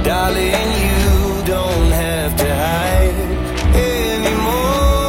Darling, you don't have to hide anymore.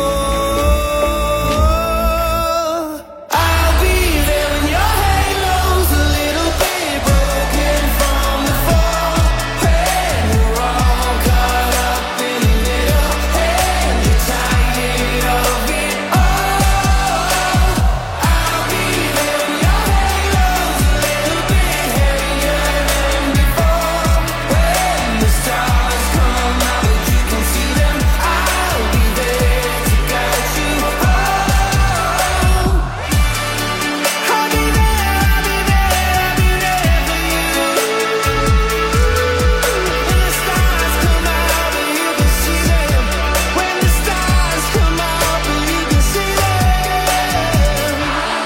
I'll be there when your halo's a little bit broken from the fall. When we're all caught up in the middle and you're tired of it all. I'll be there when your halo's a little bit heavier than before. When the stars come out but you can see them, I'll be there to guide you home. I'll be there, I'll be there, I'll be there for you. When the stars come out but you can see them. When the stars come out but you can see them.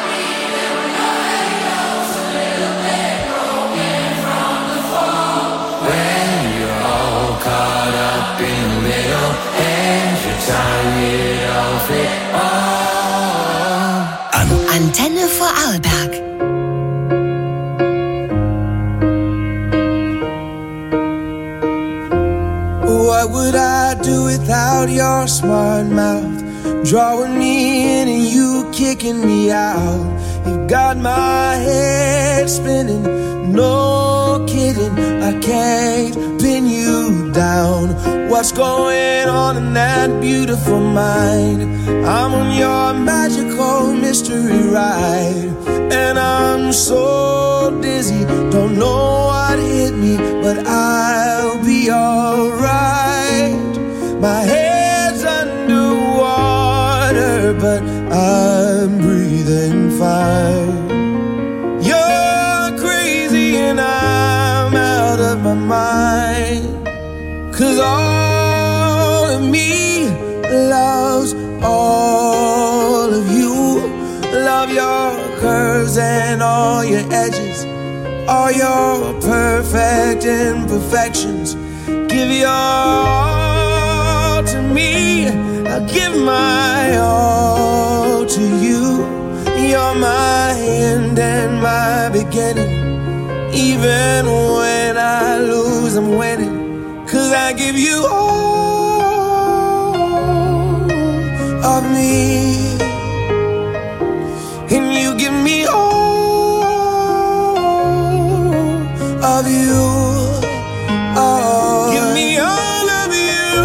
When you're all caught up in the middle and you're tired of it all. Antenne Vorarlberg. What would I do without your smart mouth? Drawing me in and you kicking me out. You got my head spinning, no kidding. I can't pin you down. What's going on in that beautiful mind? I'm on your magical mystery ride, and I'm so dizzy, don't know what hit me, but I'll be alright. My head's underwater, but I'm breathing fine. You're crazy and I'm out of my mind. 'Cause all of me loves all of you. Love your curves and all your edges, all your perfect imperfections. Give your all to me, I'll give my all to you. You're my end and my beginning. Even when I lose, I'm winning. 'Cause I give you all of me, and you give me all of you. Oh, give me all of you.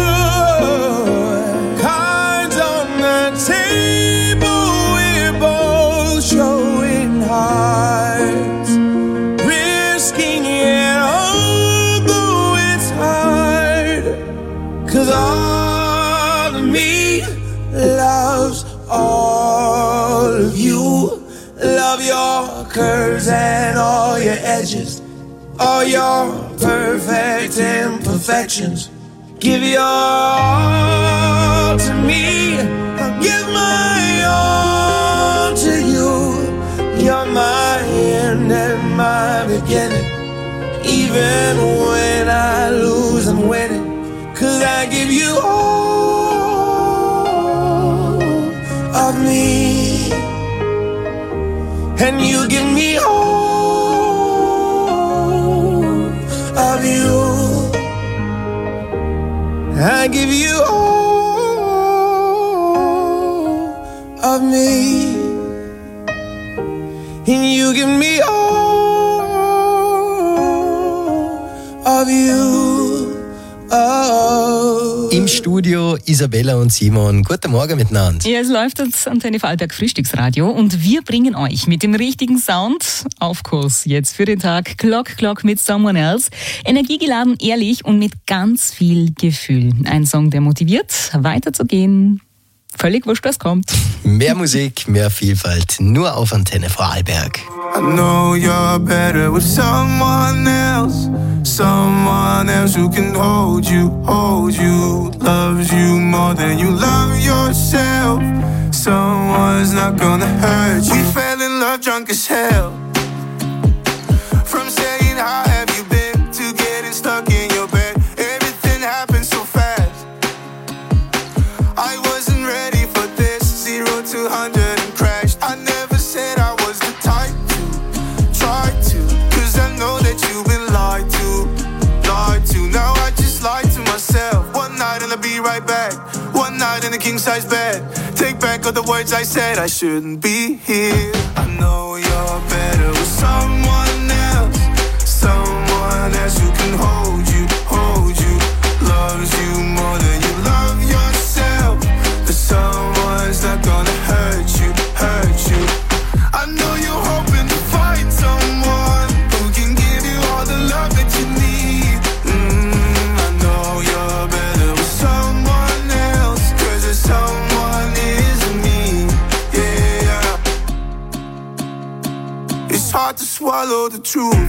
Cards on the table, we're both showing hearts, risking it although it's hard. 'Cause all of me loves all of you. Love your curves and all your edges, all your perfect imperfections. Give your all to me, I'll give my all to you. You're my end and my beginning. Even when I lose, I'm winning. 'Cause I give you all of me, and you give me all of you. I give you all of me, and you give me all of you. Oh. Im Studio Isabella und Simon. Guten Morgen miteinander. Ja, es läuft das Antenne Vorarlberg Frühstücksradio und wir bringen euch mit dem richtigen Sound auf Kurs jetzt für den Tag. Clock mit Someone Else. Energiegeladen, ehrlich und mit ganz viel Gefühl. Ein Song, der motiviert, weiterzugehen. Völlig wurscht, was kommt. Mehr Musik, mehr Vielfalt. Nur auf Antenne Vorarlberg. I know you're better with someone else who can hold you, loves you more than you love yourself. Someone's not gonna hurt you. We fell in love drunk as hell. From saying how have you been to getting stuck in your bed. Everything happened so fast. I wasn't ready for this. 0 to 100 and crashed. I never said I was the type to try to, 'cause I know that you've been lied to. Now right back. One night in a king-size bed. Take back all the words I said. I shouldn't be here. I know you're better with someone else. Someone else who can hold you, loves you more than you love yourself. But someone's not gonna hurt you. I know you're hoping to find someone who can give you all the love that you need. I know you're better with someone else, 'cause there's someone isn't me. Yeah. It's hard to swallow the truth.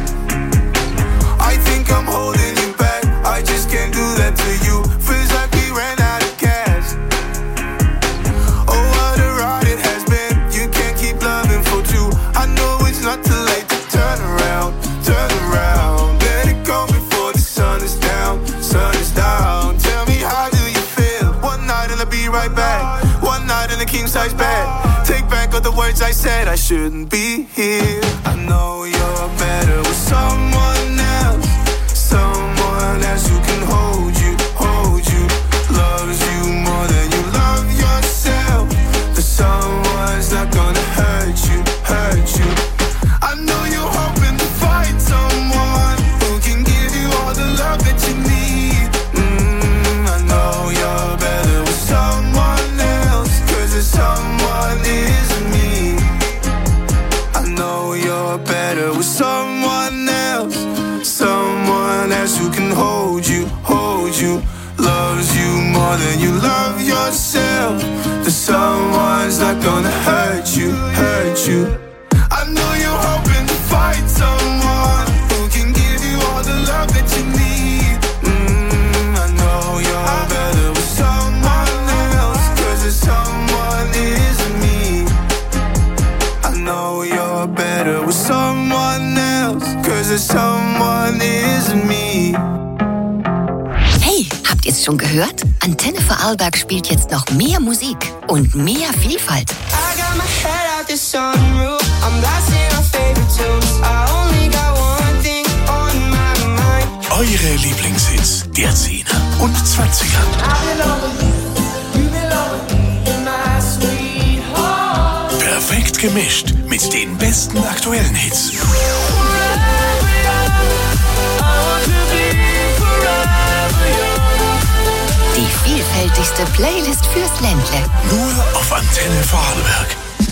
I think I'm holding you back. I just can't do that to you. Feels like we ran out of gas. Oh, what a ride it has been. You can't keep loving for two. I know it's not too late to turn around. Let it go before the sun is down. Tell me, how do you feel? One night and I'll be right back. One night in a king-size bed. Take back all the words I said. I shouldn't be here. I know you're better with someone else. Someone else who can hold you, loves you more than you love yourself. But someone's not gonna hurt you. I know you're hoping to find someone who can give you all the love that you need. I know you're better with someone else, 'cause there's someone isn't me. I know you're better with someone else. Someone else who can hold you, loves you more than you love yourself. The someone's not gonna hurt you. I know you're hoping to find someone who can give you all the love that you need. I know you're better with someone else, 'cause there's someone isn't me. I know you're better with someone else, 'cause there's someone isn't me. Hey, habt ihr's schon gehört? Antenne Vorarlberg spielt jetzt noch mehr Musik und mehr Vielfalt. I got my head out the sunroof. I'm blasting our favorite tunes. I only got one thing on my mind. Eure Lieblingshits der 10er und 20er. Perfekt gemischt mit den besten aktuellen Hits. Die vielfältigste Playlist fürs Ländle. Nur auf Antenne Vorarlberg.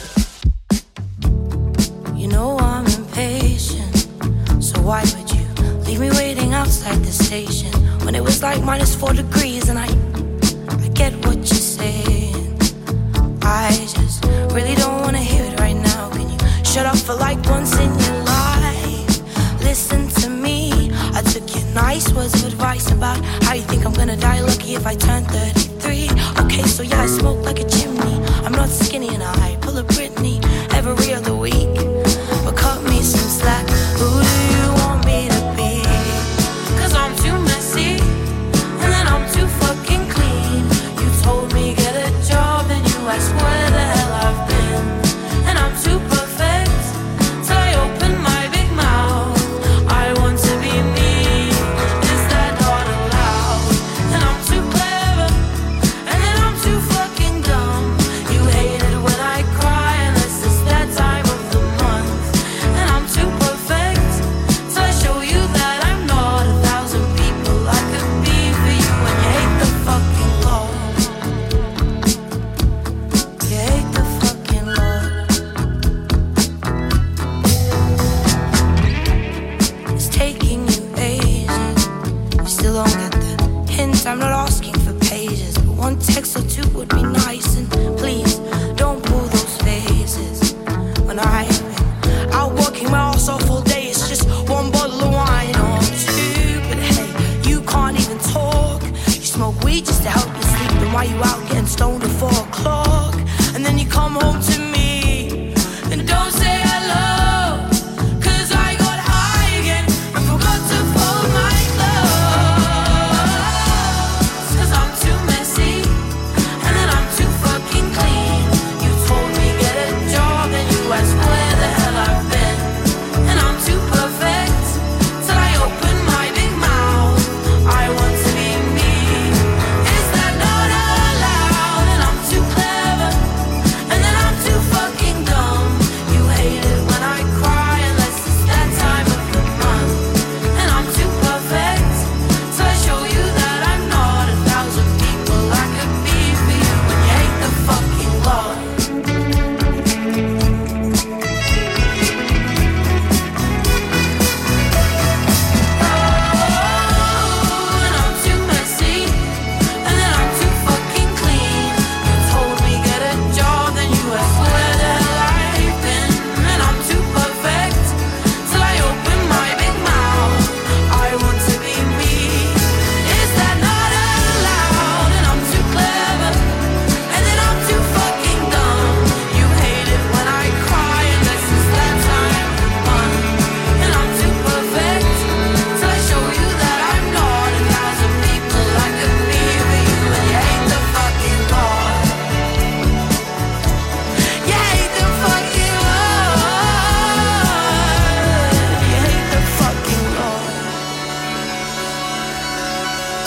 You know I'm impatient, so why would you leave me waiting outside the station when it was like -4 degrees and I get what you're saying. I just really don't want to hear it right now. Can you shut up for like once in your life? Listen to me. I took your nice words of advice about how you think I'm gonna die lucky if I turn 33. Okay, so yeah, I smoke like a chimney. I'm not skinny and I pull a Britney every other week. But cut me some slack. Who do you want me to be? 'Cause I'm too messy and then I'm too fucking clean. You told me get a job and you asked where the hell I've been. And I'm too perfect till I open my big mouth. I want to be me. Is that not allowed? And I'm too clever and then I'm too fucking dumb. You hate it when I cry unless it's that time of the month. And I'm too perfect till I show you that I'm not 1,000 people I could be for you. And you hate the fucking Lord. You hate the fucking Lord. It's taking you ages. You still don't get the hint. I'm not asking for pages, but one text or two would be nice. And please don't pull those faces. When I've been out working my ass off all day, it's just one bottle of wine or two. But hey, you can't even talk. You smoke weed just to help you sleep. And why you out getting stoned at 4 o'clock? And then you come home to me and don't say hello. 'Cause I got high again and forgot to fold my clothes. 'Cause I'm too messy and then I'm too fucking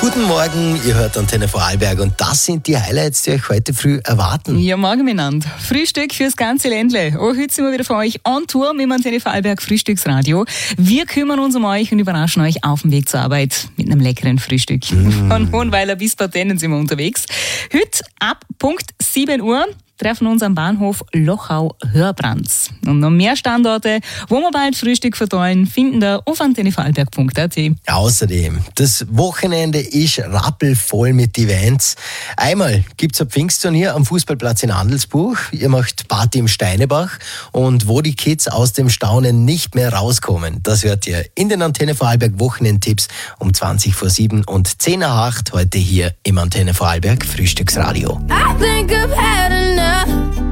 Guten Morgen, ihr hört Antenne Vorarlberg und das sind die Highlights, die euch heute früh erwarten. Ja, morgen miteinander. Frühstück fürs ganze Ländle. Oh, heute sind wir wieder für euch on Tour mit dem Antenne Vorarlberg Frühstücksradio. Wir kümmern uns um euch und überraschen euch auf dem Weg zur Arbeit mit einem leckeren Frühstück. Von Hohenweiler bis Partennen sind wir unterwegs. Heute ab Punkt 7 Uhr treffen uns am Bahnhof Lochau-Hörbrands. Und noch mehr Standorte, wo wir bald Frühstück verteilen, finden da auf antennevorarlberg.at. Außerdem, das Wochenende ist rappelvoll mit Events. Einmal gibt's ein Pfingstturnier am Fußballplatz in Handelsbuch. Ihr macht Party im Steinebach und wo die Kids aus dem Staunen nicht mehr rauskommen. Das hört ihr in den Antenne Vorarlberg Wochenendtipps um 20:07 und 10:08 heute hier im Antenne Vorarlberg Frühstücksradio. I think I've had enough. I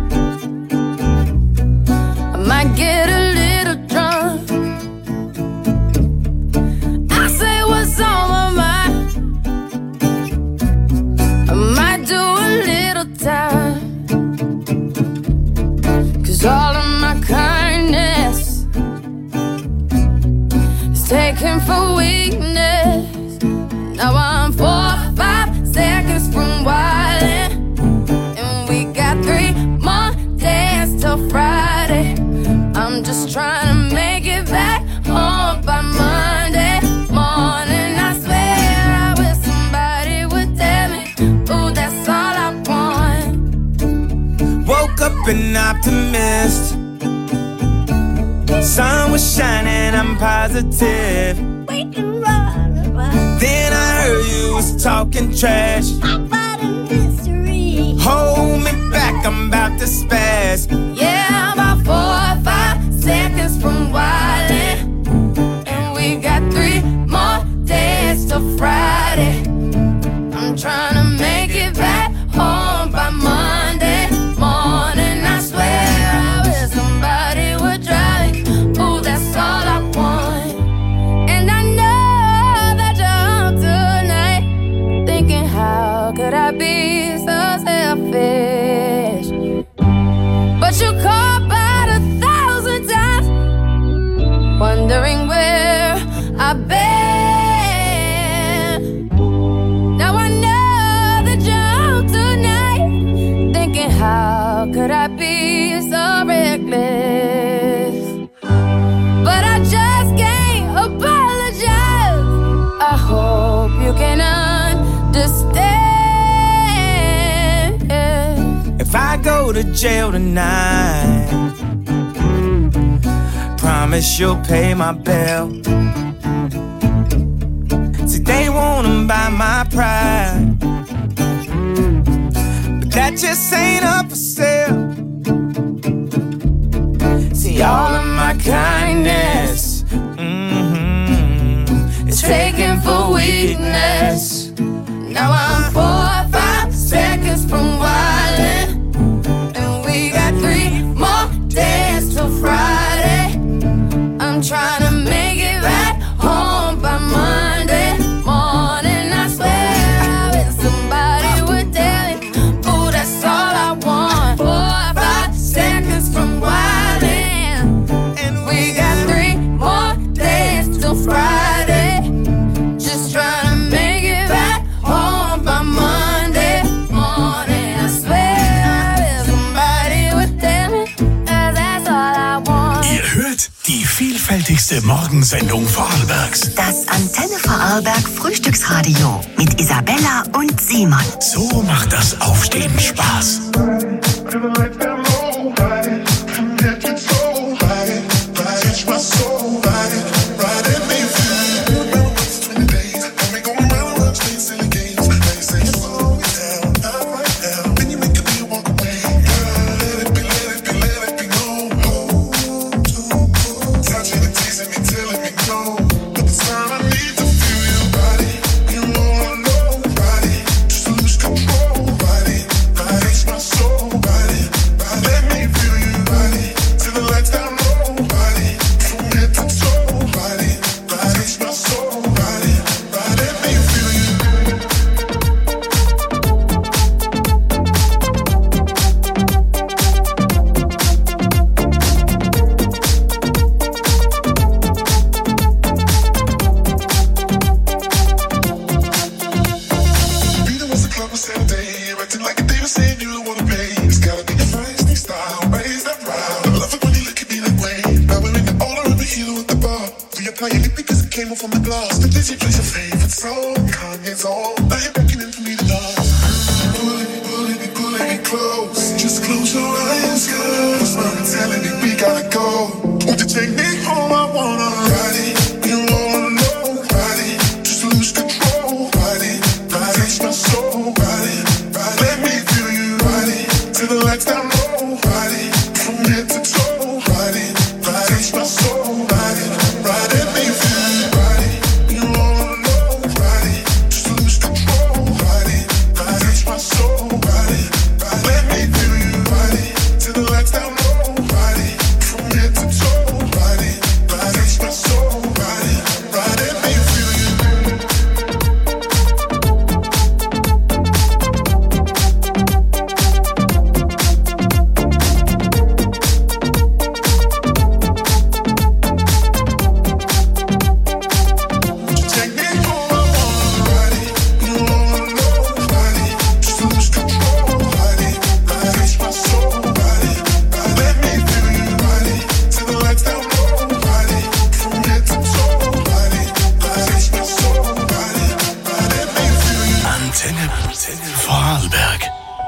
might get a little drunk. I say what's on my mind. I might do a little time. 'Cause all of my kindness is taken for weakness. Now I'm 4 or 5 seconds from wildin'. Friday, I'm just trying to make it back home by Monday morning. I swear I wish somebody would tell me, ooh, that's all I want. Woke up an optimist. Sun was shining, I'm positive. Then I heard you was talking trash. Hold me back, I'm about to spaz. Yeah, I'm about 4 or 5 seconds from wildin'. And we got 3 more days till Friday. I'm trying to make it back home by Monday morning. I swear I wish somebody would drive me. Ooh, that's all I want. And I know that you're home tonight, thinking how could I be so selfish? But you called about 1,000 times, wondering where I've been. Now I know that you're home tonight, thinking how could I be so reckless? But I just can't apologize. I hope you can understand. If I go to jail tonight, promise you'll pay my bill. See, they wanna buy my pride, but that just ain't up for sale. See, all of my kindness is taken for weakness. Now I'm 4 or 5 seconds from wildin'. Days till Friday. I'm trying to make it back home by Monday morning. I swear I wish somebody would tell me, ooh, that's all I want. 4 or 5 seconds from wildin'. And we got 3 more days till Friday. Just trying to make it back home by Monday morning. I swear I wish somebody would tell me. Ihr hört die vielfältigste Morgensendung Vorarlbergs. Das Antenne Vorarlberg Frühstücksradio mit Isabella und Simon. So macht das Aufstehen Spaß. Body, just lose control. Body, my soul. Body, off on the glass. The Disney plays your favorite song. Kanye's on. Now you're beckoning for me to dance. Pulling me close. Just close your eyes, girl. My spirit telling me we gotta go. Won't you take me home? I wanna ride it. You wanna know, ride it. Just lose control, ride it. Touch my soul, ride it. Let me feel you, ride it. Till the lights down low, ride it. From head to toe, ride it. Touch my soul, ride it. Let me feel you, ride it. You wanna know, ride it. Just lose control, ride it. Touch my soul, ride it. Let me feel you, ride it. Till the lights down low, ride it. From head to toe, ride it. Touch my soul, ride it. Let me feel you. Vorarlberg.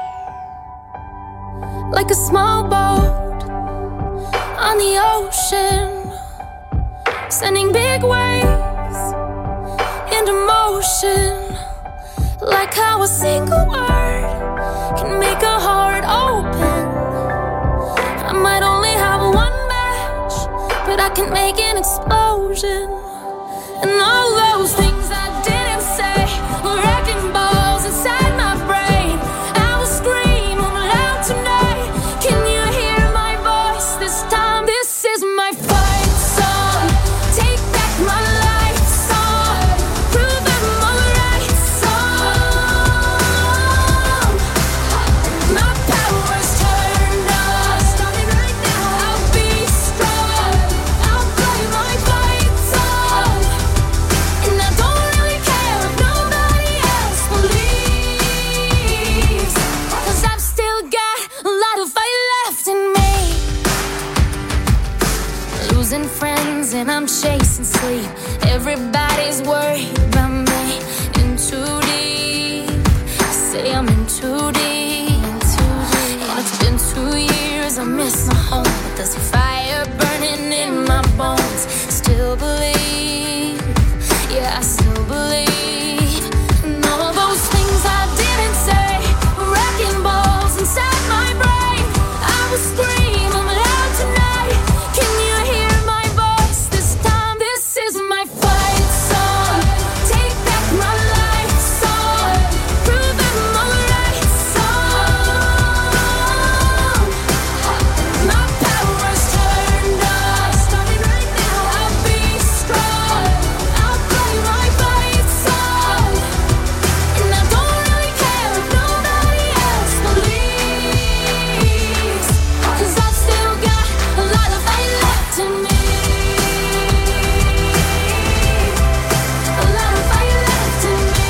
Like a small boat on the ocean, sending big waves into motion. Like how a single word can make a heart open. I might only have one match, but I can make an explosion. And all those things I didn't say were wrecking balls inside my brain. I will scream loud tonight. Can you hear my voice this time? This is my fight song. Take back my life song. Prove I'm alright song. My power's turned on. Starting right now. I'll be strong. I'll play my fight song. And I don't really care if nobody else believes, 'cause I've still got a lot of fight left in me. Losing friends and I'm chasing sleep. Everybody's worried about me. In too deep. I say I'm in too deep. And it's been 2 years, I miss my home, but there's a fire burning in my bones. Still believe, yeah, I still believe. And all those things I didn't say were wrecking balls inside my brain. I will scream loud tonight. Can you hear my voice this time? This is my fight song. Take back my life song. Prove I'm alright song. My power's turned on. Starting right now. I'll be strong. I'll play my fight song. And I don't really care if nobody else believes, 'cause I've still got a lot of fight left in me. A lot of fight left in me.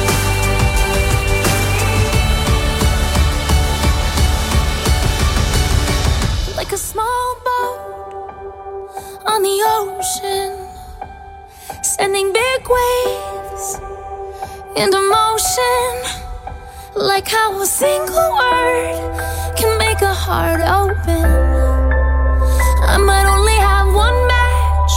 Like a small boat on the ocean, sending big waves into motion. Like how a single word can make a heart open. I might only have one match,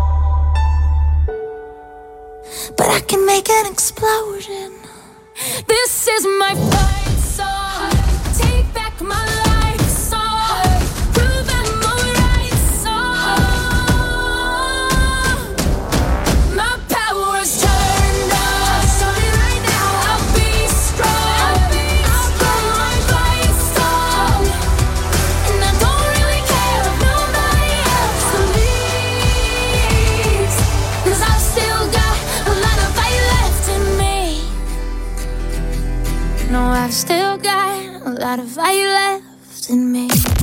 but I can make an explosion. This is my fight song. Take back my life song. Prove I'm alright song. My power's turned on. Starting right now. I'll be strong. I'll play my fight song. And I don't really care if nobody else believes, 'cause I've still got a lot of fight left in me. No, I've still got a lot of fight left in me.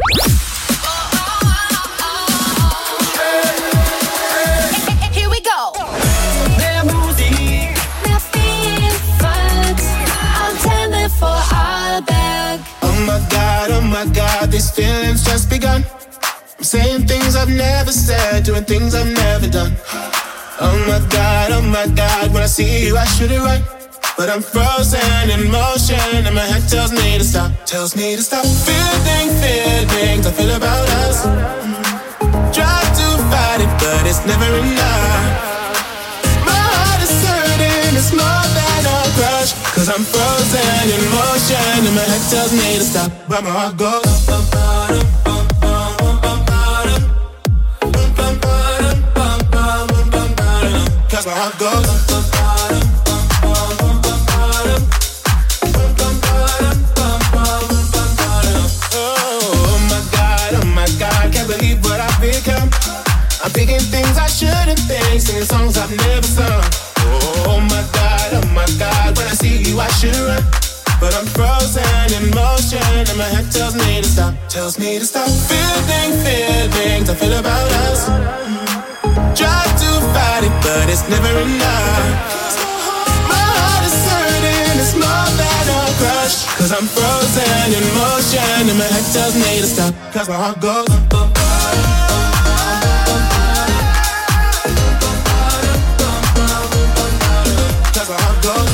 Here we go. Mehr Musik, Mehr Vielfalt, Antenne Vorarlberg. Oh my God, these feelings just begun. I'm saying things I've never said, doing things I've never done. Oh my God, when I see you I shoot it right. But I'm frozen in motion and my head tells me to stop. Feelings I feel about us. Try to fight it, but it's never enough. My heart is hurting, it's more than a crush. Cause I'm frozen in motion and my head tells me to stop. But my heart goes cause my heart goes oh my God, can't believe what I've become. I'm thinking things I shouldn't think, singing songs I've never sung. Oh my God, when I see you I should run. But I'm frozen in motion and my head tells me to stop. Feelings I feel about us. Try to fight it, but it's never enough. My heart is hurting, it's more than a crush. Cause I'm frozen in motion and my head tells me to stop. Cause my heart goes cause my heart goes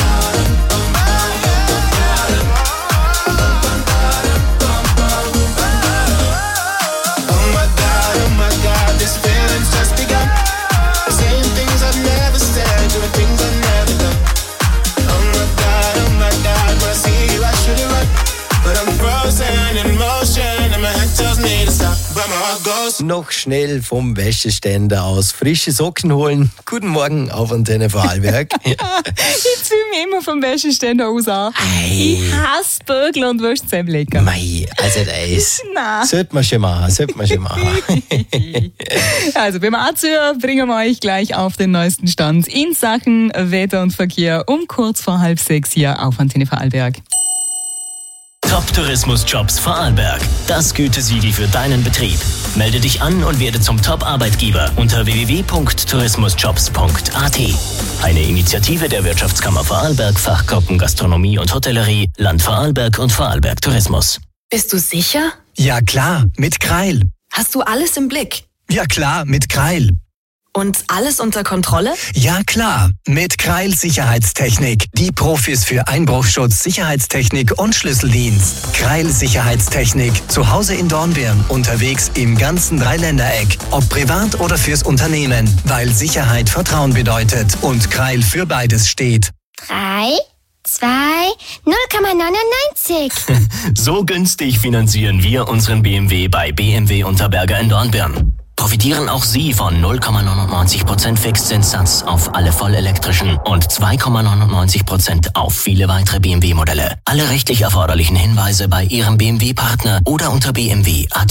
oh my God, this feeling's just begun. Saying things I've never said, doing things I've never done. Oh my God, when I see you I should it right. But I'm frozen in motion and my head tells me to stop. But my heart goes Noch schnell vom Wäscheständer aus frische Socken holen. Guten Morgen auf Antenne Vorarlberg. Ich ziehe mich immer vom Wäscheständer aus an. Ich hasse Bögel und Wäschezähmlecker. Mei, also das Nein. sollte man schon machen. Also beim Anziehen bringen wir euch gleich auf den neuesten Stand in Sachen Wetter und Verkehr um kurz vor 5:30 hier auf Antenne Vorarlberg. Top-Tourismus-Jobs Vorarlberg. Das Gütesiegel für deinen Betrieb. Melde dich an und werde zum Top-Arbeitgeber unter www.tourismusjobs.at. Eine Initiative der Wirtschaftskammer Vorarlberg, Fachgruppen Gastronomie und Hotellerie, Land Vorarlberg und Vorarlberg Tourismus. Bist du sicher? Ja klar, mit Kreil. Hast du alles im Blick? Ja klar, mit Kreil. Und alles unter Kontrolle? Ja klar, mit Kreil Sicherheitstechnik. Die Profis für Einbruchschutz, Sicherheitstechnik und Schlüsseldienst. Kreil Sicherheitstechnik. Zu Hause in Dornbirn, unterwegs im ganzen Dreiländereck. Ob privat oder fürs Unternehmen. Weil Sicherheit Vertrauen bedeutet und Kreil für beides steht. 3, 2, 0,99. So günstig finanzieren wir unseren BMW bei BMW Unterberger in Dornbirn. Profitieren auch Sie von 0,99% Fixzinssatz auf alle vollelektrischen und 2,99% auf viele weitere BMW-Modelle. Alle rechtlich erforderlichen Hinweise bei Ihrem BMW-Partner oder unter BMW.at.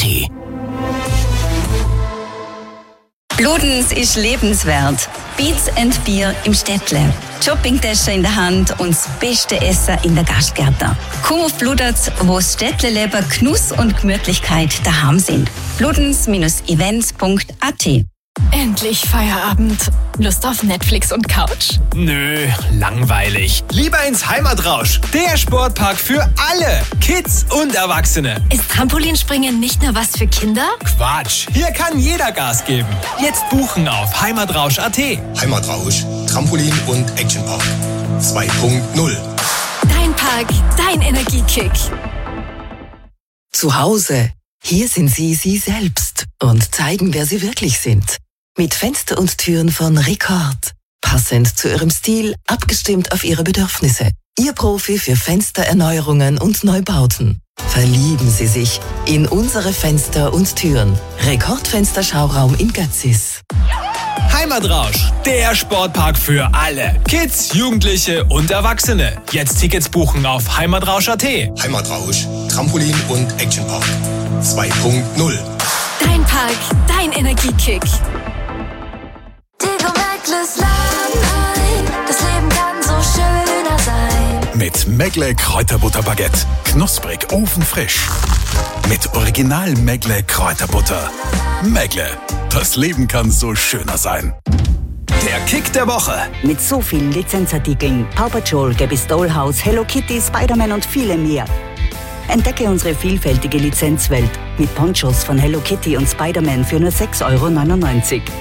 Bludenz ist lebenswert. Beats and Bier im Städtle. Shoppingtasche in der Hand und das beste Essen in der Gastgärtner. Komm auf Bludenz, wo das Städtle-Leber Genuss und Gemütlichkeit daheim sind. bludenz-events.at. Endlich Feierabend. Lust auf Netflix und Couch? Nö, langweilig. Lieber ins Heimatrausch. Der Sportpark für alle. Kids und Erwachsene. Ist Trampolinspringen nicht nur was für Kinder? Quatsch. Hier kann jeder Gas geben. Jetzt buchen auf heimatrausch.at. Heimatrausch. Trampolin und Actionpark. 2.0. Dein Park, dein Energiekick. Zu Hause. Hier sind Sie selbst und zeigen, wer Sie wirklich sind. Mit Fenster und Türen von Rekord. Passend zu Ihrem Stil, abgestimmt auf Ihre Bedürfnisse. Ihr Profi für Fenstererneuerungen und Neubauten. Verlieben Sie sich in unsere Fenster und Türen. Rekordfensterschauraum in Götzis. Heimatrausch, der Sportpark für alle. Kids, Jugendliche und Erwachsene. Jetzt Tickets buchen auf heimatrausch.at. Heimatrausch, Trampolin und Actionpark. 2.0. Dein Park, dein Energiekick. Tigo Necklace Laden, das Leben kann so schöner sein. Mit Megle Kräuterbutterbaguette. Knusprig, ofenfrisch. Mit Original Megle Kräuterbutter. Megle, das Leben kann so schöner sein. Der Kick der Woche. Mit so vielen Lizenzartikeln, Paw Patrol, Gabby's Dollhouse, Hello Kitty, Spider-Man und viele mehr. Entdecke unsere vielfältige Lizenzwelt mit Ponchos von Hello Kitty und Spider-Man für nur 6,99 €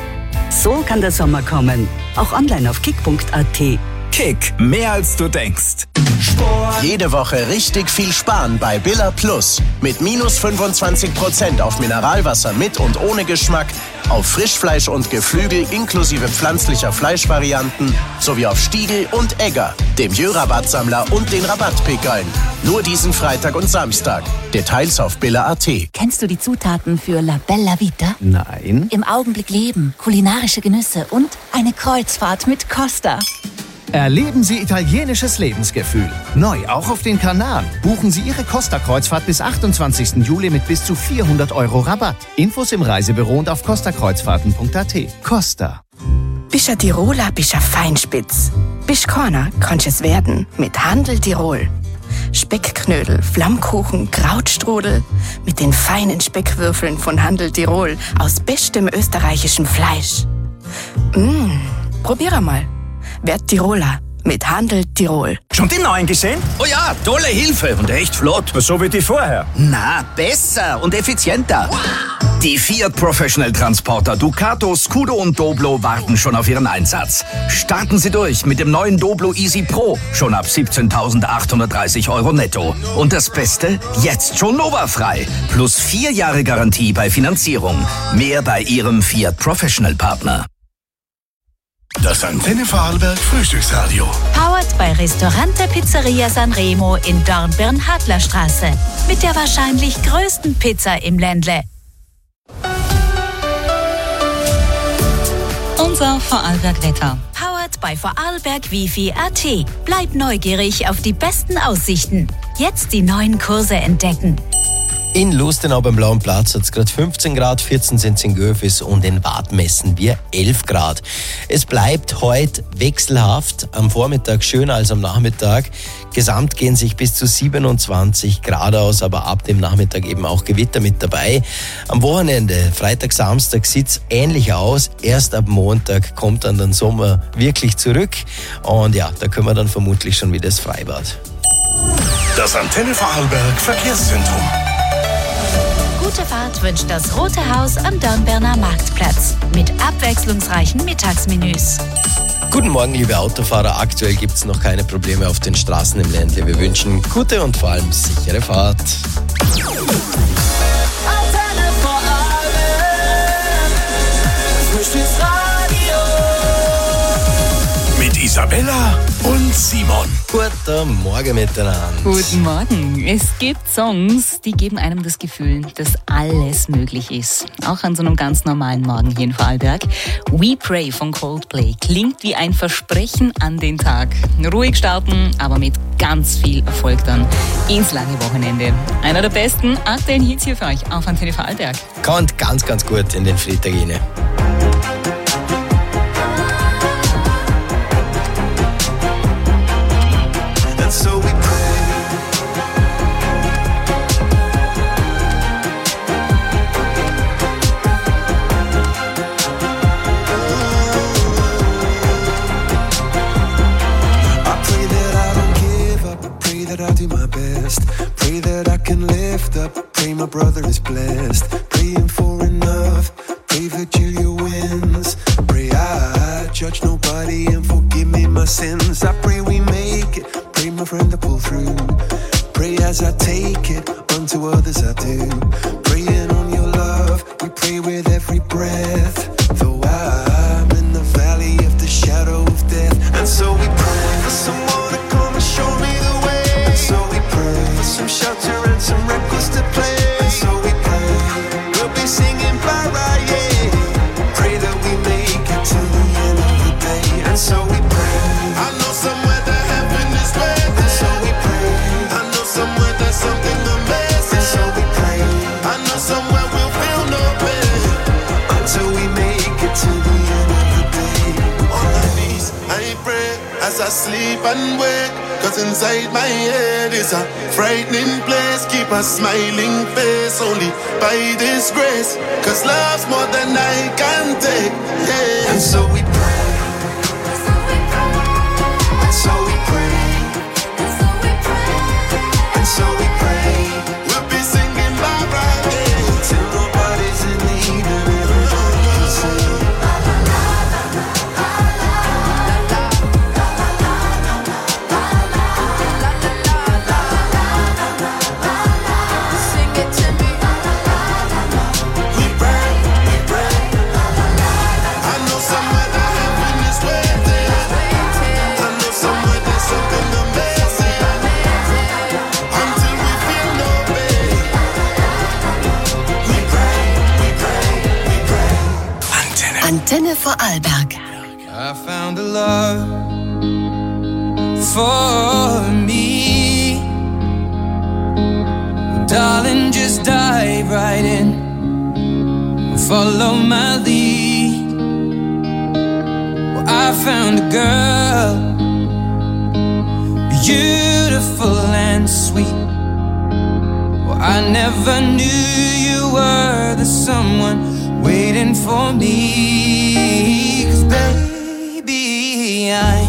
So kann der Sommer kommen. Auch online auf kick.at. Kick, mehr als du denkst. Jede Woche richtig viel sparen bei Billa Plus. Mit minus 25% auf Mineralwasser mit und ohne Geschmack, auf Frischfleisch und Geflügel inklusive pflanzlicher Fleischvarianten sowie auf Stiegel und Egger, dem Jö-Rabattsammler und den Rabattpickeln. Nur diesen Freitag und Samstag. Details auf Billa.at. Kennst du die Zutaten für La Bella Vita? Nein. Im Augenblick leben, kulinarische Genüsse und eine Kreuzfahrt mit Costa. Erleben Sie italienisches Lebensgefühl. Neu auch auf den Kanaren. Buchen Sie Ihre Costa-Kreuzfahrt bis 28. Juli mit bis zu 400 € Rabatt. Infos im Reisebüro und auf costakreuzfahrten.at. Costa. Bist ein Tiroler, bist ein Feinspitz. Bist keiner, kannst es werden mit Handel Tirol. Speckknödel, Flammkuchen, Krautstrudel mit den feinen Speckwürfeln von Handel Tirol aus bestem österreichischem Fleisch. Probier mal. Werd Tiroler mit Handel Tirol. Schon die neuen gesehen? Oh ja, tolle Hilfe und echt flott. So wie die vorher. Na, besser und effizienter. Wow. Die Fiat Professional Transporter Ducato, Scudo und Doblo warten schon auf ihren Einsatz. Starten Sie durch mit dem neuen Doblo Easy Pro. Schon ab 17.830 € netto. Und das Beste? Jetzt schon Nova-frei. Plus 4 Jahre Garantie bei Finanzierung. Mehr bei Ihrem Fiat Professional Partner. Das Antenne Vorarlberg Frühstücksradio. Powered bei Ristorante Pizzeria Sanremo in Dornbirn-Hadlerstraße. Mit der wahrscheinlich größten Pizza im Ländle. Unser Vorarlberg-Wetter. Powered bei Vorarlberg Wifi.at. Bleib neugierig auf die besten Aussichten. Jetzt die neuen Kurse entdecken. In Lustenau beim Blauen Platz hat es gerade 15 Grad, 14 sind es in Göfis und in Wad messen wir 11 Grad. Es bleibt heute wechselhaft, am Vormittag schöner als am Nachmittag. Gesamt gehen sich bis zu 27 Grad aus, aber ab dem Nachmittag eben auch Gewitter mit dabei. Am Wochenende, Freitag, Samstag, sieht es ähnlich aus. Erst ab Montag kommt dann der Sommer wirklich zurück und ja, da können wir dann vermutlich schon wieder ins Freibad. Das Antenne Vorarlberg Verkehrszentrum. Gute Fahrt wünscht das Rote Haus am Dornbirner Marktplatz mit abwechslungsreichen Mittagsmenüs. Guten Morgen, liebe Autofahrer. Aktuell gibt es noch keine Probleme auf den Straßen im Ländle. Wir wünschen gute und vor allem sichere Fahrt. Antenne Vorarlberg, Frühstücksradio. Mit Isabella und Simon. Guten Morgen miteinander. Guten Morgen. Es gibt Songs, die geben einem das Gefühl, dass alles möglich ist. Auch an so einem ganz normalen Morgen hier in Vorarlberg. We Pray von Coldplay klingt wie ein Versprechen an den Tag. Ruhig starten, aber mit ganz viel Erfolg dann ins lange Wochenende. Einer der besten aktuellen Hits hier für euch auf Antenne Vorarlberg. Kommt ganz, ganz gut in den Freitag rein. So we pray. I pray that I don't give up. I pray that I do my best. Pray that I can lift up. Pray my brother is blessed. Praying for enough. Pray Virgilia wins. Pray I judge nobody and forgive me my sins. I pray we make it. Pray my friend to pull through. Pray as I take it, unto others I do. Praying on your love, we pray with every breath. Though I'm in the valley of the shadow of death. And so we pray for someone to come and show me the way. And so we pray for some shelter and some records to play. And so we pray, we'll be singing para, yeah. Pray that we make it to the end of the day. And so we pray. I know somewhere that heaven is waiting. And so we pray. I know somewhere there's something amazing. And so we pray. I know somewhere we'll feel no pain until we make it to the end of the day. On my knees, I pray as I sleep and wake. Cause inside my head is a frightening place. Keep a smiling face only by this grace. Cause love's more than I can take, yeah. And so we pray. And so we pray. And so we pray. We'll be singing bye-bye, yeah. Till nobody's in need and everybody can sing. Antenne Vorarlberg. I found a love for me. Darling, just dive right in, follow my lead. Well, I found a girl, beautiful and sweet. Well, I never knew you were the someone waiting for me. 'Cause baby, I'm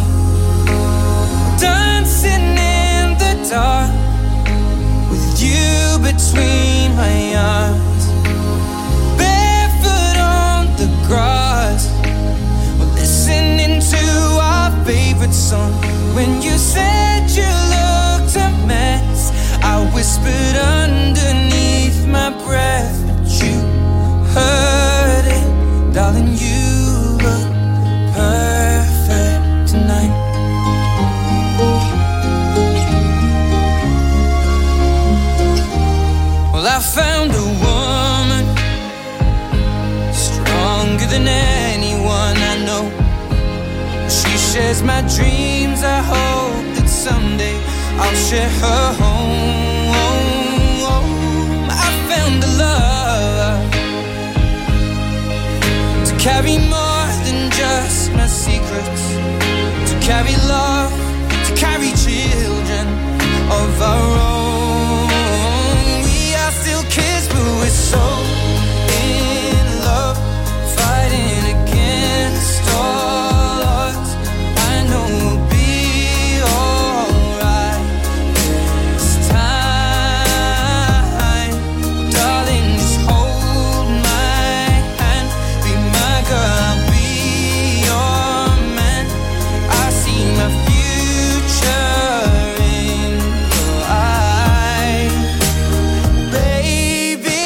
dancing in the dark with you between my arms, barefoot on the grass. We're listening to our favorite song. When you said you looked a mess, I whispered underneath my breath, but you heard it, darling. You look perfect tonight. Well, I found a woman stronger than anyone I know. She shares my dreams. I hope that someday I'll share her home. I found a love to carry more than just my secrets, to carry love, to carry children of our own. We are still kids, but we're so in love, fighting against all odds. I know we'll be alright this time. Darling, just hold my hand, be my girl, I'll be your man. I see my future in your eyes. Baby,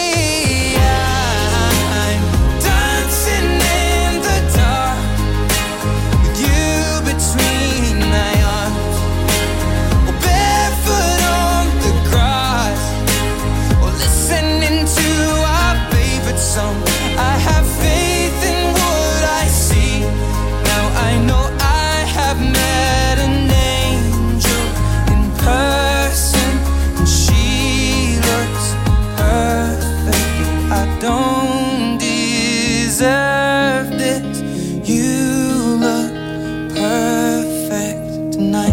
I'm dancing in the dark with you between my arms, or barefoot on the grass, or listening to our favorite song. I have faith in what I see. Now I know I have met an angel in person, and she looks perfect. I don't deserve this. You look perfect tonight.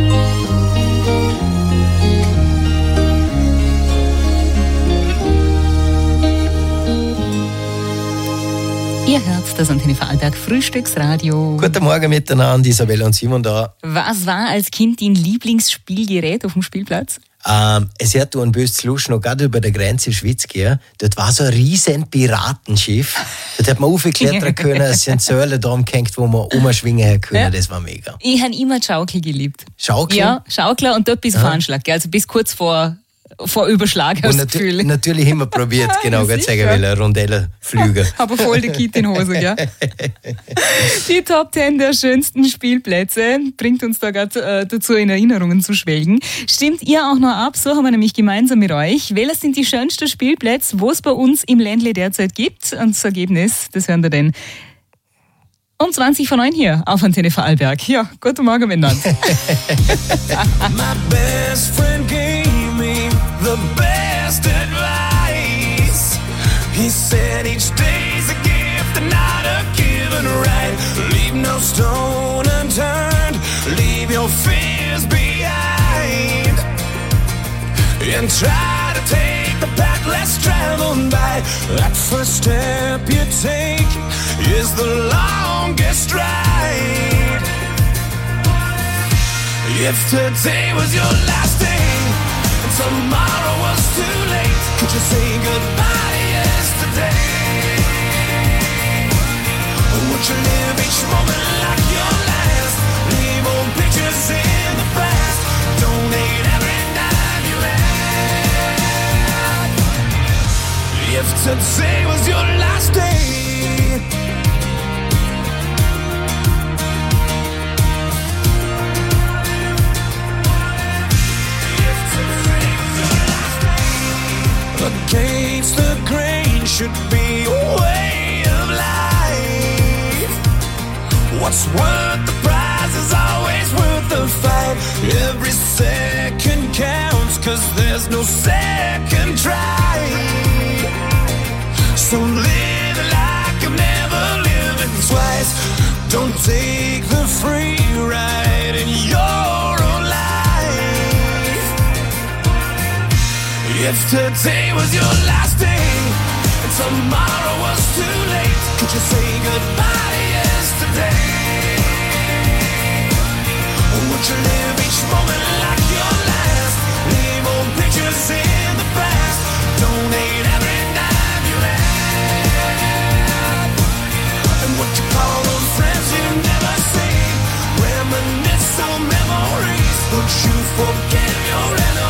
Ihr hört das Antenne Vorarlberg Frühstücksradio. Guten Morgen miteinander, Isabella und Simon da. Was war als Kind dein Lieblingsspielgerät auf dem Spielplatz? Es hat ein böses Lusch noch gerade über der Grenze Schweiz gehen. Dort war so ein riesen Piratenschiff. Dort hat man aufklettern können, es sind Säulen da umgehängt, wo man umschwingen können. Ja. Das war mega. Ich habe immer die Schaukel geliebt. Schaukel? Ja, Schaukler und dort bis Veranschlag. Also bis kurz vor Überschlag, hast du das Gefühl. Natürlich immer probiert, genau, Gott sei Dank, eine Rondelle flügen. Aber voll die Kit in Hose, gell? Die Top 10 der schönsten Spielplätze bringt uns da gerade dazu, in Erinnerungen zu schwelgen. Stimmt ihr auch noch ab? So haben wir nämlich gemeinsam mit euch. Welches sind die schönsten Spielplätze, wo es bei uns im Ländle derzeit gibt? Und das Ergebnis, das hören wir denn um 20 vor 9 hier auf Antenne Vorarlberg. Ja, guten Morgen miteinander. My best friend gave me the best advice. He said each day's a gift and not a given right. Leave no stone unturned, leave your fears behind, and try to take the path less traveled by. That first step you take is the longest ride. If today was your last day and tomorrow was too late, could you say goodbye to yesterday? Or would you live each moment like your last? Leave old pictures in the past, donate every dime you had. If today was your last day, against the grain should be a way of life. worth the prize, is always worth the fight. Every second counts, 'cause there's no second try. So live like I've never lived twice. Don't take the free ride in your own life. If today was your last day and tomorrow was too late, could you say goodbye to yesterday? Or would you live each moment like your last? Leave old pictures in the past. Donate every dime you have. And what you call those friends you never see? Reminisce on memories. Would you forgive your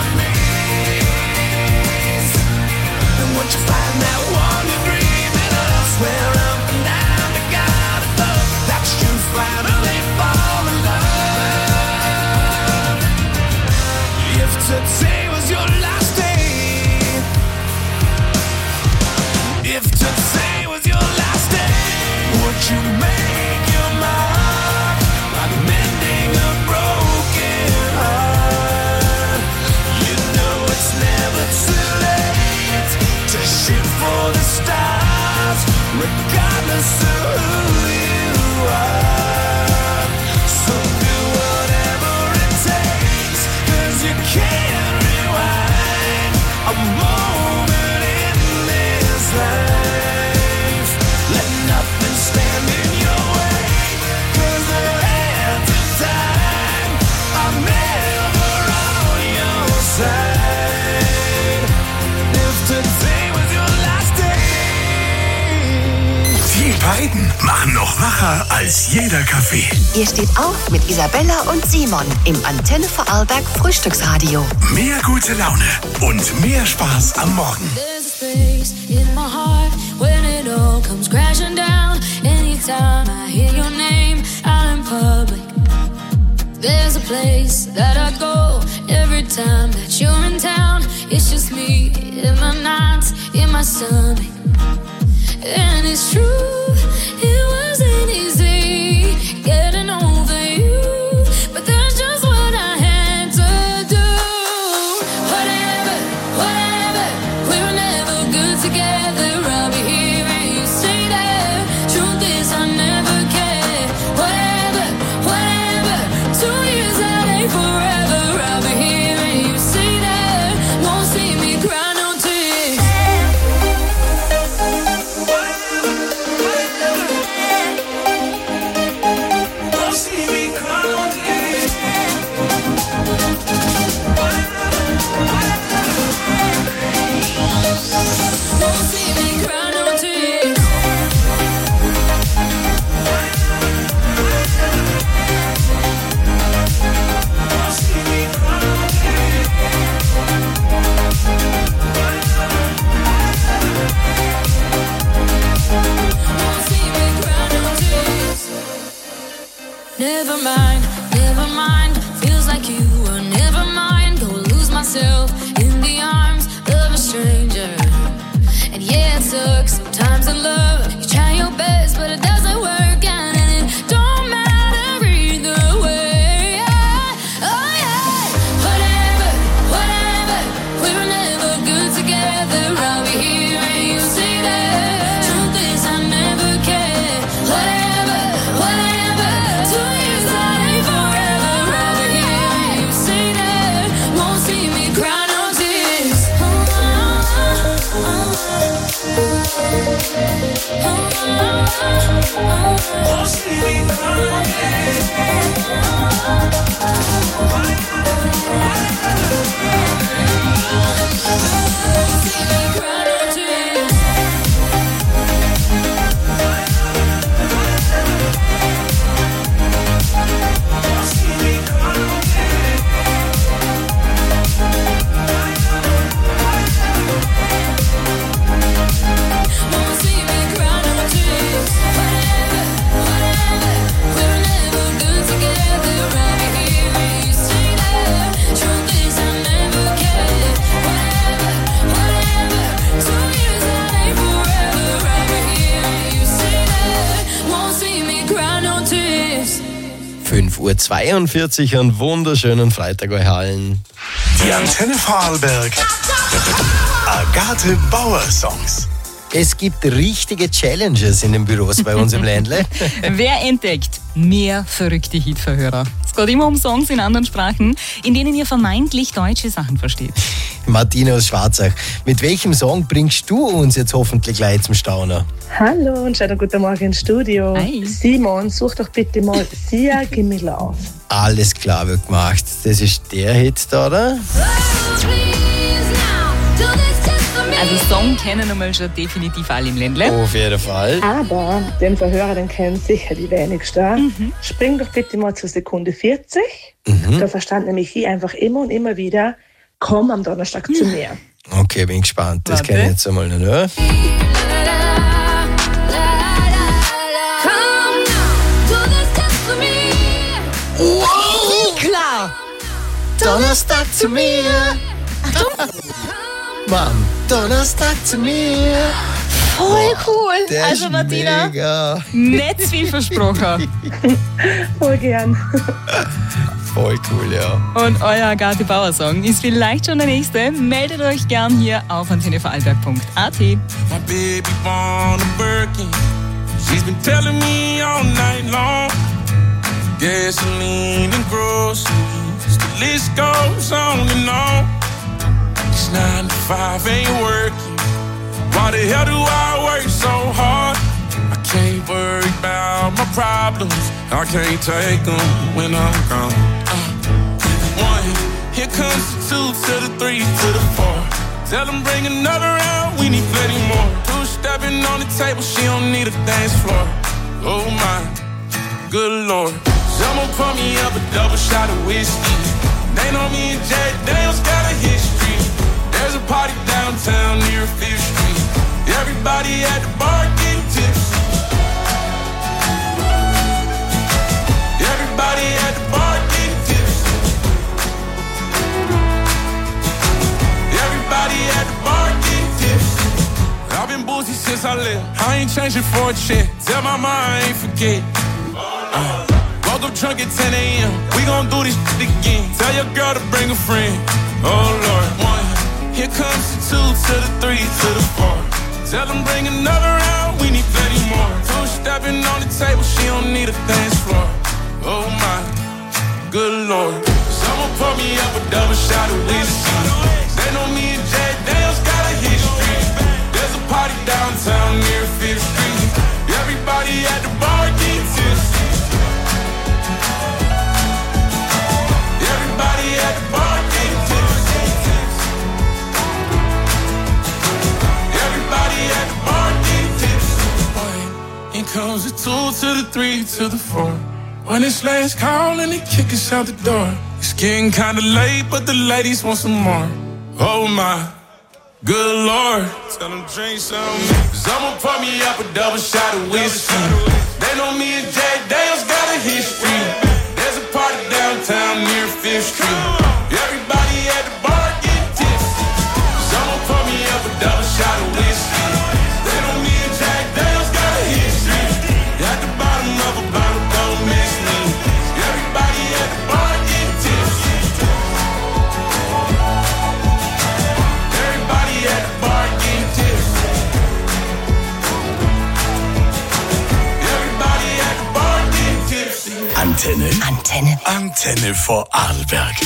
enemies? And would you find that one degree better? Swear up and down to God above that you finally fall in love. If today was your last day, if today was your last day, would you make your mark by mending a broken heart? You know it's never too late to shoot for the stars, regardless of who you are. So do whatever it takes, 'cause you can't rewind a moment in this life. Let nothing stand in your way, 'cause the hands of time are never on your side. If today was your last day. Die beiden machen noch wacher als jeder Kaffee. Ihr steht auf mit Isabella und Simon im Antenne Vorarlberg Frühstücksradio. Mehr gute Laune und mehr Spaß am Morgen. There's a space in my heart when it all comes crashing down. Anytime I hear your name out in public, there's a place that I go every time that you're in town. It's just me in my nights, in my stomach. And it's true, it wasn't easy getting over you, but that's just what I had to do. Whatever, whatever, we were never good together. I'll be here and you stay there. Truth is I never cared. Whatever, whatever, 2 years that ain't forever. I'll be here and you stay there. Won't see me cry no tears. Never mind, never mind. Feels like you were never mine. Go lose myself in the arms of a stranger. And yeah, it sucks sometimes in love. You try your best, but it doesn't work out, and it don't matter either way. Oh yeah, whatever, whatever. We were never good together. I'll be here and you stay there. Truth is I never cared. Whatever, whatever. 2 years that ain't forever. I'll be here and you stay there. Won't see me cry no tears. Won't see me cry no tears. Whatever, whatever. We're never good together. I'll be here. 8:42 Uhr, einen wunderschönen Freitag euch allen. Die Antenne Vorarlberg. Agathe Bauer Songs. Es gibt richtige Challenges in den Büros bei uns im Ländle. Wer entdeckt mehr verrückte Hitverhörer? Es geht immer um Songs in anderen Sprachen, in denen ihr vermeintlich deutsche Sachen versteht. Martina aus Schwarzach, mit welchem Song bringst du uns jetzt hoffentlich gleich zum Stauner? Hallo und schönen guten Morgen ins Studio. Hi. Simon, such doch bitte mal Sia, Gimme Love. Alles klar wird gemacht. Das ist der Hit da, oder? Also Song kennen einmal schon definitiv alle im Ländle. Auf jeden Fall. Aber den Verhörer, den kennen sicher die wenigsten. Spring doch bitte mal zur Sekunde 40. Da verstand nämlich ich einfach immer und immer wieder, komm am Donnerstag zu mir. Okay, bin gespannt. Das kenne ich jetzt einmal nicht, oder? Wow, klar! Donnerstag zu mir! Achtung! Mann, Donnerstag zu mir! Voll cool! Der Also ist Martina, mega. nicht zu viel versprochen. Voll gern. Voll cool, ja. Und euer Agathe Bauer Song ist vielleicht schon der nächste. Meldet euch gern hier auf antennevorarlberg.at. My baby born a Birkin. She's been telling me all night long. Gasoline and groceries, the list goes on and on. It's 9 to 5, ain't working. Why the hell do I work so hard? I can't worry about my problems. I can't take them when I'm gone. 1, here comes the 2 to the 3 to the 4. Tell them bring another round, we need plenty more. 2 stepping on the table, she don't need a dance floor. Oh my, good Lord. Someone pour me up a double shot of whiskey. They know me and Jack Daniels got a history. There's a party downtown near 5th Street. Everybody at the bar getting tipsy. Everybody at the bar getting tipsy. Everybody at the bar getting tipsy. I've been boozy since I left. I ain't changing for a check. Tell my mom I ain't forget. Woke up drunk at 10 a.m. We gon' do this shit again. Tell your girl to bring a friend. Oh Lord. 1, here comes the 2 to the 3 to the 4. Tell them bring another round, we need plenty more. 2 stepping on the table, she don't need a dance floor. Oh my, good Lord. Someone pour me up a double shot of whiskey. They know me and Jack Daniels got a history. There's a party downtown near 5th Street. Everybody at the bar getting tipsy. Everybody at the bar getting tipsy. Everybody at the bar getting tipsy. Here comes the 2 to the 3 to the 4. When it's last call and they kick us out the door. It's getting kinda late, but the ladies want some more. Oh my, good Lord. Tell them drink some. Someone pour me up a double shot of whiskey. They know me and Jack Daniels got a history. There's a party downtown near 5th Street. Everybody at the bar getting tipsy. Someone pour me up a double shot of whiskey. They know me and Jack Daniels got a history. At the bottom of a bottle, don't miss me. Everybody at the bar getting tipsy. Everybody at the bar getting tipsy. Everybody at the bar getting tipsy. Antenne Vorarlberg.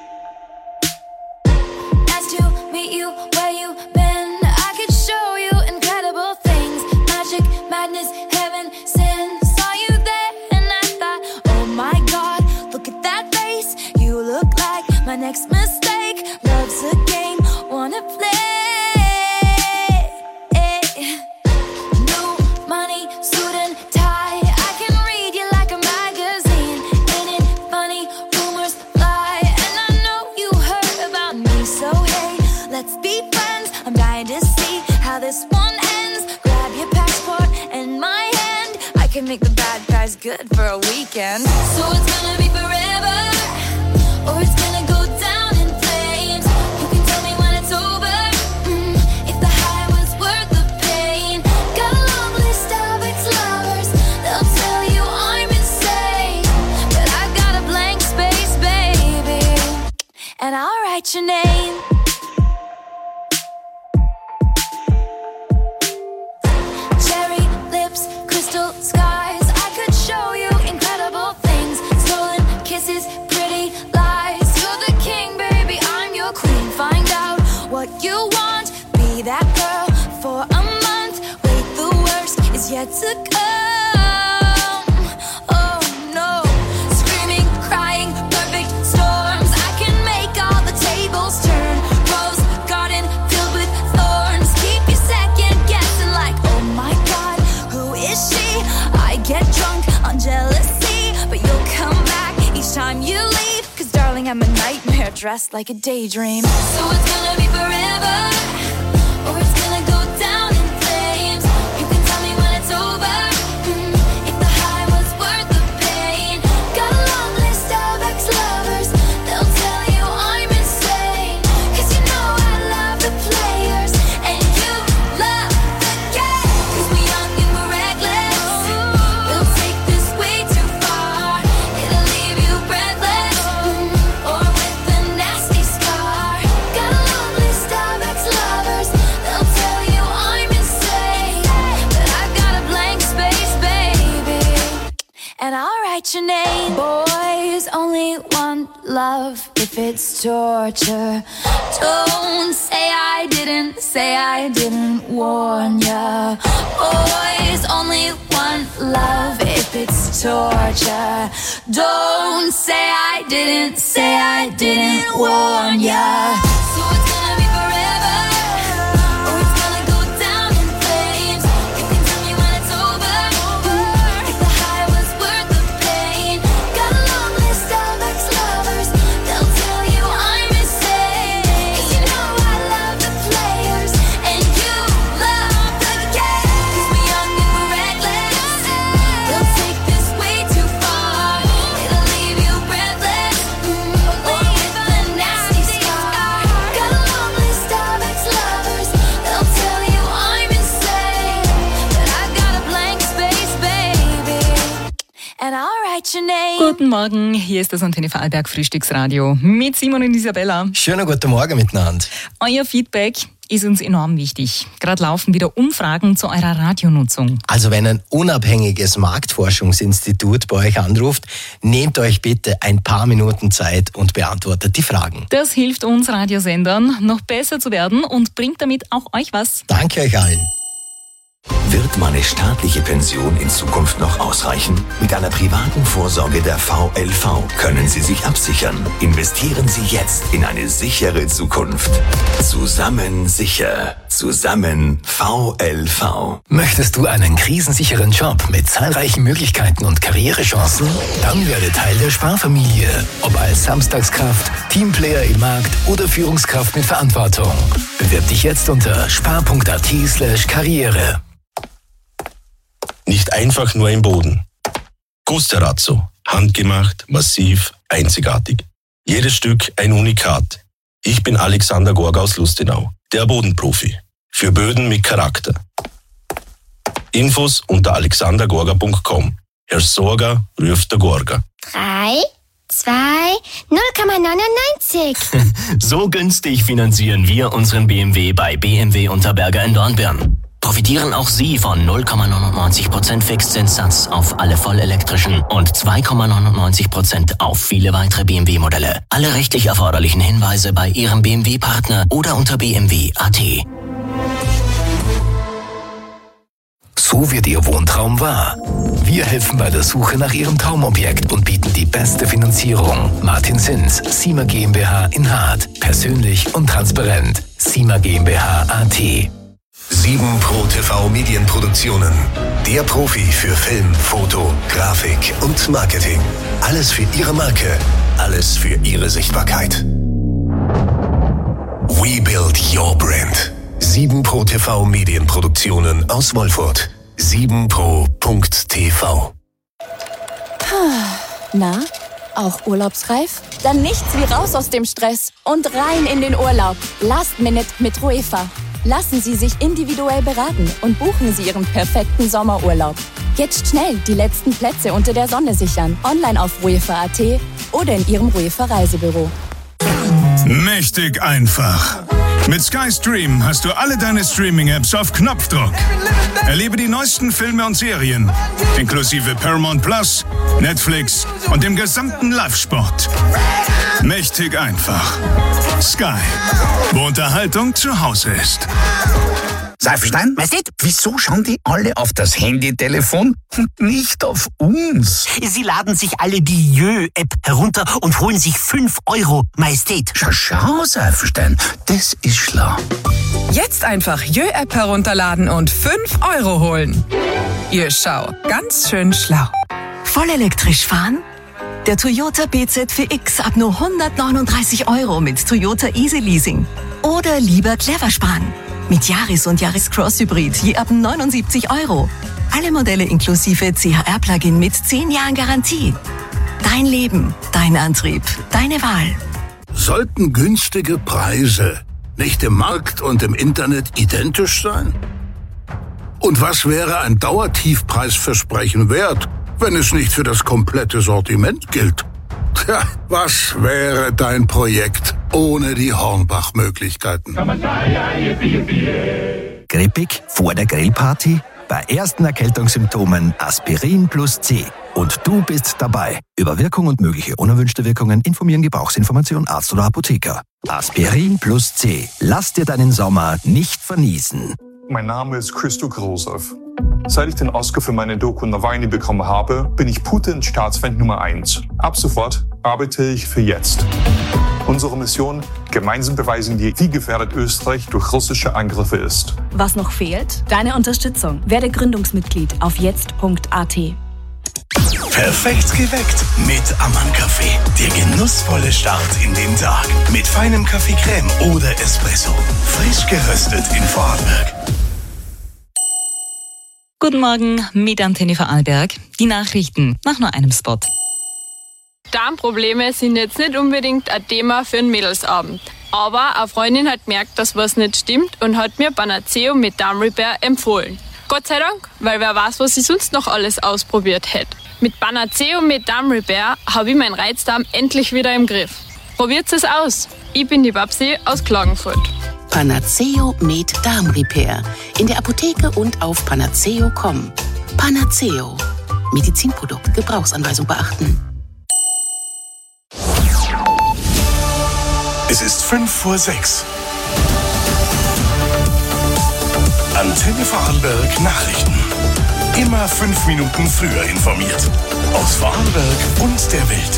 Nice to meet you where you been. I could show you incredible things. Magic, madness, heaven, sin. Saw you there and I thought, oh my God, look at that face. You look like my next mistake. Love's a game, wanna play. New money, suit and tie. I can read you like a magazine. Ain't it funny? Rumors fly, and I know you heard about me. So hey, let's be friends. I'm dying to see how this one ends. Grab your passport and my hand. I can make the bad guys good for a weekend. So it's gonna be forever, or it's gonna go down in flames. You can tell me when it's over, if the high was worth the pain. Got a long list of ex-lovers, they'll tell you I'm insane, but I got a and I'll write your name. Cherry lips, crystal skies, I could show you incredible things. Stolen kisses, pretty lies. You're the king, baby, I'm your queen. Find out what you want, be that girl for a month. Wait, the worst is yet to come. Oh no, screaming, crying, perfect storms. I can make all the tables turn. Rose garden filled with thorns. Keep you second guessing like, oh my God, who is she? I get drunk on jealousy, but you'll come back each time you leave. Cause darling, I'm a nightmare dressed like a daydream. So it's gonna be forever, or it's gonna go down in flames. You can tell me when it's over, if the high was worth the pain. Got a long list of ex-lovers, they'll tell you I'm insane. Cause you know I love the players, and you love the game. Cause we're young and we're reckless, we'll take this way too far. It'll leave you breathless, or with a nasty scar. Got a long list of ex-lovers, they'll tell you I'm insane. But I've got a blank space, baby, and I'll write your name. Boys only want love if it's torture. Don't say I didn't warn ya. Boys only want love if it's torture. Don't say I didn't warn ya. So it's gonna be forever, or it's gonna go down in flames. You can tell me when it's over, if the high was worth the pain. Got a long list of ex-lovers, they'll tell you I'm insane. Cause you know I love the players, and you love the game. Cause we're young and we're reckless, we'll take this way too far. It'll leave you breathless, or with a nasty scar. Got a long list of ex-lovers, they'll tell you I'm insane. But I've got a blank space, baby, and I'll write your name. Guten Morgen, hier ist das Antenne Vorarlberg Frühstücksradio mit Simon und Isabella. Schönen guten Morgen miteinander. Euer Feedback ist uns enorm wichtig. Gerade laufen wieder Umfragen zu eurer Radionutzung. Also wenn ein unabhängiges Marktforschungsinstitut bei euch anruft, nehmt euch bitte ein paar Minuten Zeit und beantwortet die Fragen. Das hilft uns Radiosendern, noch besser zu werden und bringt damit auch euch was. Danke euch allen. Wird meine staatliche Pension in Zukunft noch ausreichen? Mit einer privaten Vorsorge der VLV können Sie sich absichern. Investieren Sie jetzt in eine sichere Zukunft. Zusammen sicher. Zusammen VLV. Möchtest du einen krisensicheren Job mit zahlreichen Möglichkeiten und Karrierechancen? Dann werde Teil der Sparfamilie. Ob als Samstagskraft, Teamplayer im Markt oder Führungskraft mit Verantwortung. Bewirb dich jetzt unter spar.at/Karriere. Nicht einfach nur ein Boden. Gusterazzo. Handgemacht, massiv, einzigartig. Jedes Stück ein Unikat. Ich bin Alexander Gorga aus Lustenau, der Bodenprofi. Für Böden mit Charakter. Infos unter alexandergorga.com. Herr Sorga ruft der Gorga. 3, 2, 0,99. So günstig finanzieren wir unseren BMW bei BMW Unterberger in Dornbirn. Profitieren auch Sie von 0,99% Fixzinssatz auf alle vollelektrischen und 2,99% auf viele weitere BMW-Modelle. Alle rechtlich erforderlichen Hinweise bei Ihrem BMW-Partner oder unter BMW.at. So wird Ihr Wohntraum wahr. Wir helfen bei der Suche nach Ihrem Traumobjekt und bieten die beste Finanzierung. Martin Sins, SIMA GmbH in Hart. Persönlich und transparent. SIMA GmbH.at. 7 Pro TV Medienproduktionen. Der Profi für Film, Foto, Grafik und Marketing. Alles für Ihre Marke. Alles für Ihre Sichtbarkeit. We build your brand. 7 Pro TV Medienproduktionen aus Wolfurt. 7pro.tv. Na, auch urlaubsreif? Dann nichts wie raus aus dem Stress und rein in den Urlaub. Last Minute mit UEFA. Lassen Sie sich individuell beraten und buchen Sie Ihren perfekten Sommerurlaub. Jetzt schnell die letzten Plätze unter der Sonne sichern. Online auf UEFA.at oder in Ihrem UEFA Reisebüro. Mächtig einfach. Mit Sky Stream hast du alle deine Streaming-Apps auf Knopfdruck. Erlebe die neuesten Filme und Serien, inklusive Paramount Plus, Netflix und dem gesamten Live-Sport. Mächtig einfach. Sky, wo Unterhaltung zu Hause ist. Seifenstein, Majestät, wieso schauen die alle auf das Handytelefon und nicht auf uns? Sie laden sich alle die Jö-App herunter und holen sich 5 €, Majestät. Schau, Seifenstein, das ist schlau. Jetzt einfach Jö-App herunterladen und 5 € holen. Ihr Schau, ganz schön schlau. Voll elektrisch fahren? Der Toyota BZ4X ab nur 139 € mit Toyota Easy Leasing. Oder lieber clever sparen. Mit Yaris und Yaris Cross Hybrid je ab 79 €. Alle Modelle inklusive CHR-Plugin mit 10 Jahren Garantie. Dein Leben, dein Antrieb, deine Wahl. Sollten günstige Preise nicht im Markt und im Internet identisch sein? Und was wäre ein Dauertiefpreisversprechen wert, wenn es nicht für das komplette Sortiment gilt? Tja, was wäre dein Projekt ohne die Hornbach-Möglichkeiten? Grippig vor der Grillparty? Bei ersten Erkältungssymptomen Aspirin plus C. Und du bist dabei. Über Wirkung und mögliche unerwünschte Wirkungen informieren Gebrauchsinformation Arzt oder Apotheker. Aspirin plus C. Lass dir deinen Sommer nicht verniesen. Mein Name ist Christo Krosov. Seit ich den Oscar für meine Doku Nawalny bekommen habe, bin ich Putins Staatsfeind Nummer 1. Ab sofort arbeite ich für Jetzt. Unsere Mission: gemeinsam beweisen wir, wie gefährdet Österreich durch russische Angriffe ist. Was noch fehlt? Deine Unterstützung. Werde Gründungsmitglied auf jetzt.at. Perfekt geweckt mit Ammann-Kaffee. Der genussvolle Start in den Tag. Mit feinem Kaffeecreme oder Espresso. Frisch geröstet in Vorarlberg. Guten Morgen mit Antenne Vorarlberg. Die Nachrichten nach nur einem Spot. Darmprobleme sind jetzt nicht unbedingt ein Thema für einen Mädelsabend. Aber eine Freundin hat gemerkt, dass was nicht stimmt und hat mir Panaceo mit Darmrepair empfohlen. Gott sei Dank, weil wer weiß, was ich sonst noch alles ausprobiert hätte. Mit Panaceo mit Darmrepair habe ich meinen Reizdarm endlich wieder im Griff. Probiert es aus. Ich bin die Babsi aus Klagenfurt. Panaceo mit Darmrepair. In der Apotheke und auf panaceo.com. Panaceo. Medizinprodukt. Gebrauchsanweisung beachten. Es ist 5:06 Uhr. Antenne Vorarlberg Nachrichten. Immer 5 Minuten früher informiert. Aus Vorarlberg und der Welt.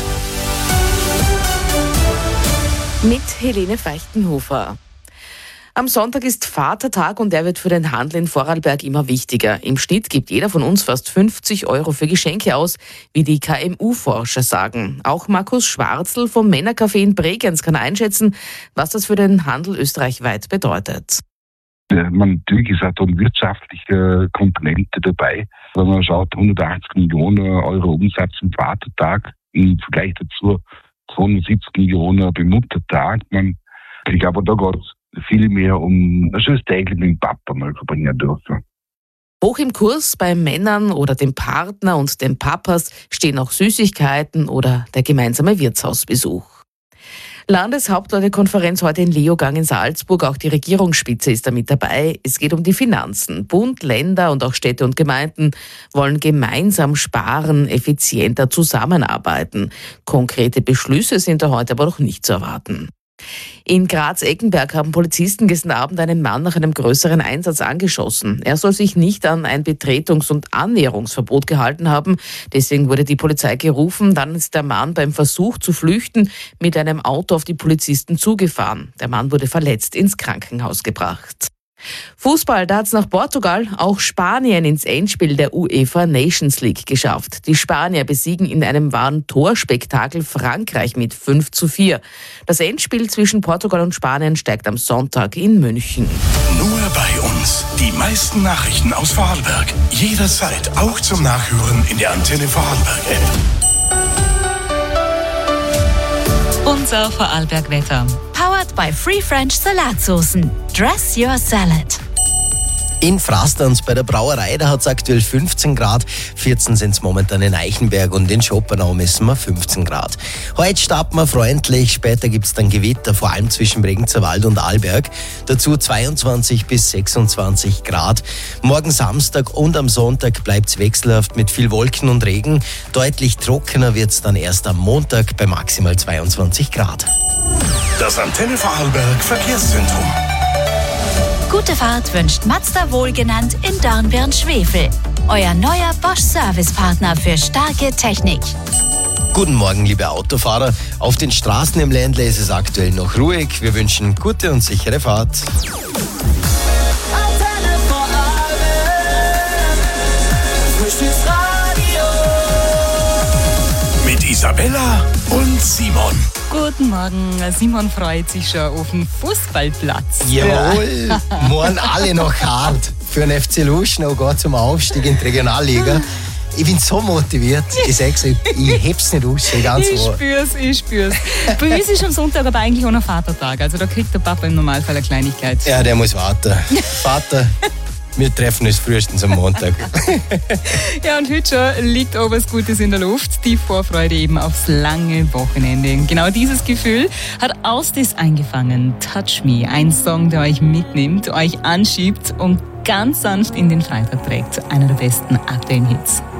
Mit Helene Feichtenhofer. Am Sonntag ist Vatertag und der wird für den Handel in Vorarlberg immer wichtiger. Im Schnitt gibt jeder von uns fast 50 € für Geschenke aus, wie die KMU-Forscher sagen. Auch Markus Schwarzl vom Männercafé in Bregenz kann einschätzen, was das für den Handel österreichweit bedeutet. Natürlich ist auch da eine wirtschaftliche Komponente dabei. Wenn man schaut, 180 Millionen € Umsatz am Vatertag, im Vergleich dazu 270 Millionen beim Muttertag. Ich glaube, da geht es viel mehr um ein schönes Täglich mit dem Papa mal verbringen dürfen. Hoch im Kurs bei Männern oder dem Partner und den Papas stehen auch Süßigkeiten oder der gemeinsame Wirtshausbesuch. Landeshauptleutekonferenz heute in Leogang in Salzburg. Auch die Regierungsspitze ist da mit dabei. Es geht um die Finanzen. Bund, Länder und auch Städte und Gemeinden wollen gemeinsam sparen, effizienter zusammenarbeiten. Konkrete Beschlüsse sind da heute aber noch nicht zu erwarten. In Graz-Eckenberg haben Polizisten gestern Abend einen Mann nach einem größeren Einsatz angeschossen. Er soll sich nicht an ein Betretungs- und Annäherungsverbot gehalten haben. Deswegen wurde die Polizei gerufen. Dann ist der Mann beim Versuch zu flüchten mit einem Auto auf die Polizisten zugefahren. Der Mann wurde verletzt ins Krankenhaus gebracht. Fußball, da hat es nach Portugal auch Spanien ins Endspiel der UEFA Nations League geschafft. Die Spanier besiegen in einem wahren Torspektakel Frankreich mit 5:4. Das Endspiel zwischen Portugal und Spanien steigt am Sonntag in München. Nur bei uns. Die meisten Nachrichten aus Vorarlberg. Jederzeit auch zum Nachhören in der Antenne Vorarlberg App. Unser Vorarlberg-Wetter. Powered by Free French Salatsoßen. Dress your salad. In Frasterns bei der Brauerei, da hat es aktuell 15 Grad, 14 sind es momentan in Eichenberg und in Schopenau messen wir 15 Grad. Heute starten wir freundlich, später gibt es dann Gewitter, vor allem zwischen Bregenzerwald und Arlberg. Dazu 22 bis 26 Grad. Morgen Samstag und am Sonntag bleibt es wechselhaft mit viel Wolken und Regen. Deutlich trockener wird es dann erst am Montag bei maximal 22 Grad. Das Antenne Vorarlberg Verkehrszentrum. Gute Fahrt wünscht Mazda wohlgenannt in Dornbirn-Schwefel. Euer neuer Bosch-Servicepartner für starke Technik. Guten Morgen, liebe Autofahrer. Auf den Straßen im Ländle ist es aktuell noch ruhig. Wir wünschen gute und sichere Fahrt. Mit Isabella und Simon. Guten Morgen. Simon freut sich schon auf den Fußballplatz. Jawohl, morgen alle noch hart für den FC Luschnow, geht zum Aufstieg in die Regionalliga. Ich bin so motiviert. Ich sag's euch, ich heb's nicht aus, ganz wahr. Ich spür's. Bei uns ist am Sonntag aber eigentlich auch noch Vatertag. Also da kriegt der Papa im Normalfall eine Kleinigkeit. Ja, der muss warten. Vater, wir treffen uns frühestens am Montag. Ja, und heute schon liegt auch was Gutes in der Luft. Die Vorfreude eben aufs lange Wochenende. Genau dieses Gefühl hat Austis eingefangen. Touch Me, ein Song, der euch mitnimmt, euch anschiebt und ganz sanft in den Freitag trägt. Einer der besten aktuellen Hits.